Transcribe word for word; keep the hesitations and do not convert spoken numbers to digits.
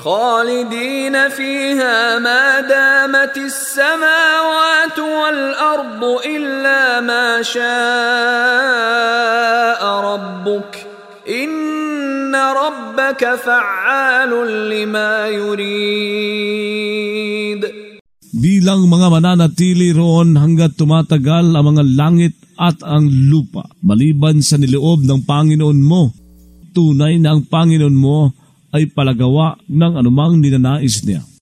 خالدين فيها ما دامت السماوات والأرض إلا ما شاء ربك إن ربك فعال لما يريد. Bilang mga mananatili roon hanggat tumatagal ang mga langit at ang lupa, maliban sa niloob ng Panginoon mo. Tunay na ang Panginoon mo ay palagawa ng anumang ninanais niya.